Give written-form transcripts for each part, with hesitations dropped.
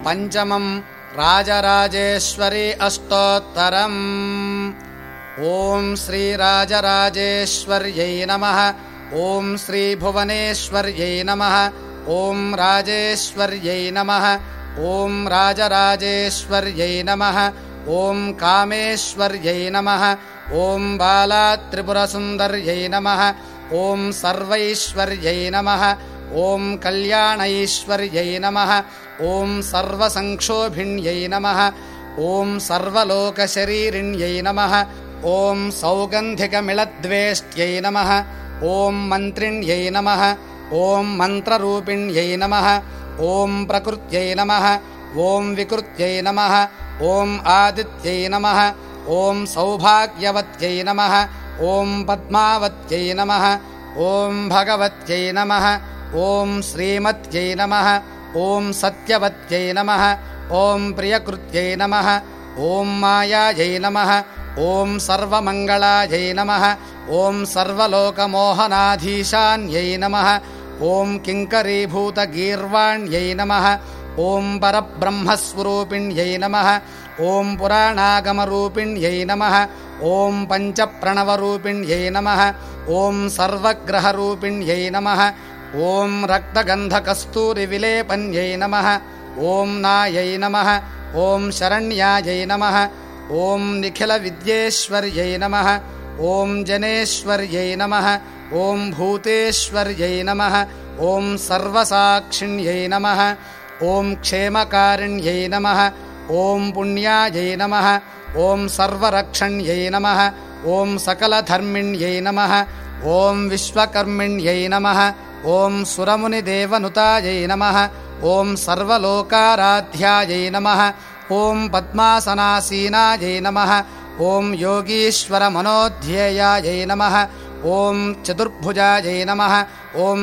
पञ्चमम् राजराजेश्वरी अष्टोत्तरम्। ॐ श्रीराजराजेश्वर्यै नमः। ॐ श्रीभुवनेश्वर्यै नमः। ॐ राजेश्वर्यै नमः। ॐ राजराजेश्वर्यै नमः। ॐ कामेश्वर्यै नमः। ॐ बालात्रिपुरसुन्दर्यै नमः। ॐ सर्वैश्वर्यै नमः। ॐ कल्याणैश्वर्यै नमः। ॐ सर्वसंक्षोभिण्यै नमः। ॐ सर्वलोकशरीरिण्यै नमः। ॐ सौगन्धिकमिळद्वेष्ट्यै नमः। ॐ मन्त्रिण्यै नमः। ॐ मन्त्ररूपिण्यै नमः। ॐ प्रकृत्यै नमः। ॐ विकृत्यै नमः। ॐ आदित्यै नमः। ॐ सौभाग्यवत्यै नमः। ॐ पद्मावत्यै नमः। ॐ भगवत्यै नमः। ॐ श्रीमत्यै नमः। ॐ सत्यवत्यै नमः। ॐ प्रियकृत्यै नमः। ॐ मायायै नमः। ॐ सर्वमङ्गलायै नमः। ॐ सर्वलोकमोहनाधीशान्यै नमः। ॐ किङ्करीभूतगीर्वाण्यै नमः। ॐ परब्रह्मस्वरूपिण्यै नमः। ॐ पुराणागमरूपिण्यै नमः। ॐ पञ्चप्रणवरूपिण्यै नमः। ॐ सर्वग्रहरूपिण्यै नमः। ॐ रक्तगन्धकस्तूरिविलेपन्यै नमः। ॐ नायै नमः। ॐ शरण्यायै नमः। ॐ निखिलविद्येश्वर्यै नमः। ॐ जनेश्वर्यै नमः। ॐ भूतेश्वर्यै नमः। ॐ सर्वसाक्षिण्यै नमः। ॐ क्षेमकारिण्यै नमः। ॐ पुण्यायै नमः। ॐ सर्वरक्षण्यै नमः। ॐ सकलधर्मिण्यै नमः। ॐ विश्वकर्मिण्यै नमः। ॐ सुरमुनिदेवनुतायै नमः। ॐ सर्वलोकाराध्यायै नमः। ॐ पद्मासनासीनायै नमः। ॐ योगीश्वरमनोध्येयायै नमः। ॐ चतुर्भुजायै नमः। ॐ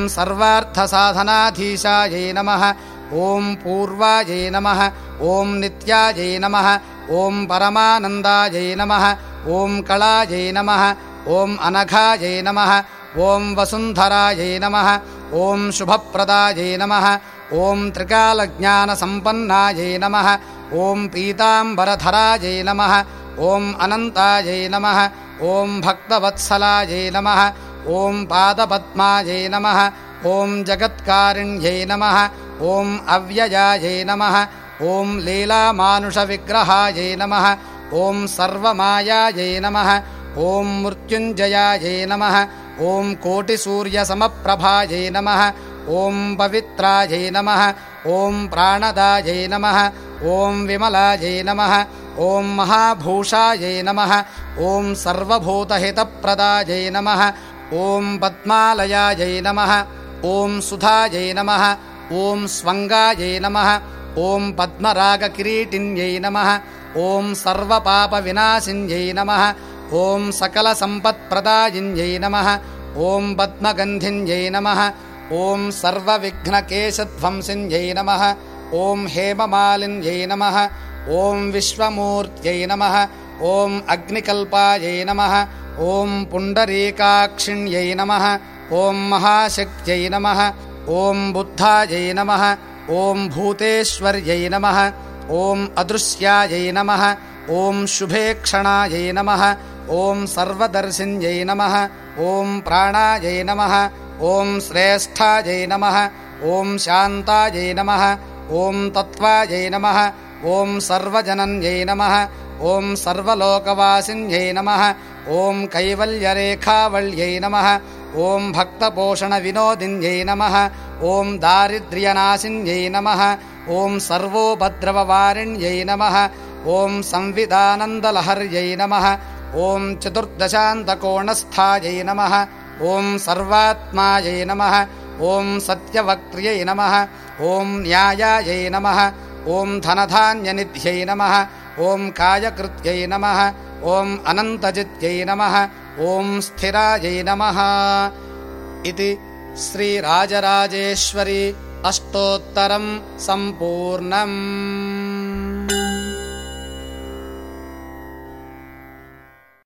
सर्वार्थसाधनाधीशायै नमः। ॐ पूर्वायै नमः। ॐ नित्यायै नमः। ॐ परमानन्दायै नमः। ॐ कलायै नमः। ॐ अनघायै नमः। ॐ वसुन्धरायै नमः। ॐ शुभप्रदायै नमः। ॐ त्रिकालज्ञानसम्पन्नायै नमः। ॐ पीताम्बरधरायै नमः। ॐ अनन्तायै नमः। ॐ भक्तवत्सलायै नमः। ॐ पादपद्मायै नमः। ॐ जगत्कारिण्यै नमः। ॐ अव्ययायै नमः। ॐ लीलामानुषविग्रहायै नमः। ॐ सर्वमायायै नमः। ॐ मृत्युञ्जयायै नमः। ॐ कोटिसूर्यसमप्रभायै नमः। ॐ पवित्रायै नमः। ॐ प्राणदायै नमः। ॐ विमलायै नमः। ॐ महाभूषायै नमः। ॐ सर्वभूतहितप्रदायै नमः। ॐ पद्मालयायै नमः। ॐ सुधायै नमः। ॐ स्वङ्गायै नमः। ॐ पद्मरागकिरीटिन्यै नमः। ॐ सर्वपापविनाशिन्यै नमः। ॐ सकलसम्पत्प्रदायिन्यै नमः। ॐ पद्मगन्धिन्यै नमः। ॐ सर्वविघ्नकेशध्वंसिन्यै नमः। ॐ हेममालिन्यै नमः। ॐ विश्वमूर्त्यै नमः। ॐ अग्निकल्पायै नमः। ॐ पुण्डरीकाक्षिण्यै नमः। ॐ महाशक्त्यै नमः। ॐ बुद्धायै नमः। ॐ भूतेश्वर्यै नमः। ॐ अदृश्यायै नमः। ॐ शुभेक्षणायै नमः। ॐ सर्वदर्शिन्यै नमः। ॐ प्राणायै नमः। ॐ श्रेष्ठायै नमः। ॐ शान्तायै नमः। ॐ तत्त्वायै नमः। ॐ सर्वजनन्यै नमः। ॐ सर्वलोकवासिन्यै नमः। ॐ कैवल्यरेखावल्यै नमः। ॐ भक्तपोषणविनोदिन्यै नमः। ॐ दारिद्र्यनाशिन्यै नमः। ॐ सर्वोपद्रववारिण्यै नमः। ॐ संविदानन्दलहर्यै नमः। ॐ चतुर्दशान्तकोणस्थायै नमः। ॐ सर्वात्मायै नमः। ॐ सत्यवक्त्र्यै नमः। ॐ न्यायायै नमः। ॐ धनधान्यनिध्यै नमः। ॐ कायकृत्यै नमः। ॐ अनन्तजित्यै नमः। ॐ स्थिरायै नमः। इति श्रीराजराजेश्वरी अष्टोत्तरं सम्पूर्णम्।